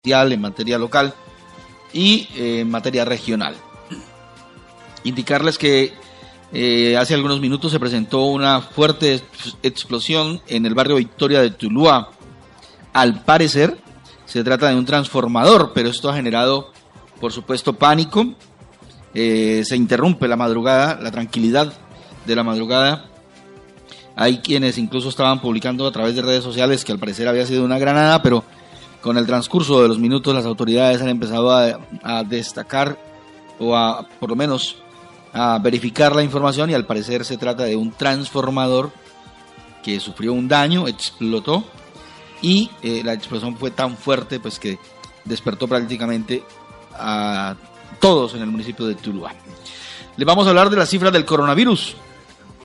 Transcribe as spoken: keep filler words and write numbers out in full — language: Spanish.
en materia local y eh, en materia regional. Indicarles que eh, hace algunos minutos se presentó una fuerte ex- explosión en el barrio Victoria de Tuluá. Al parecer se trata de un transformador, pero esto ha generado, por supuesto, pánico. Eh, se interrumpe la madrugada, la tranquilidad de la madrugada. Hay quienes incluso estaban publicando a través de redes sociales que al parecer había sido una granada, pero con el transcurso de los minutos las autoridades han empezado a, a destacar o a, por lo menos, a verificar la información, y al parecer se trata de un transformador que sufrió un daño, explotó, y eh, la explosión fue tan fuerte pues que despertó prácticamente a todos en el municipio de Tuluá. Les vamos a hablar de las cifras del coronavirus.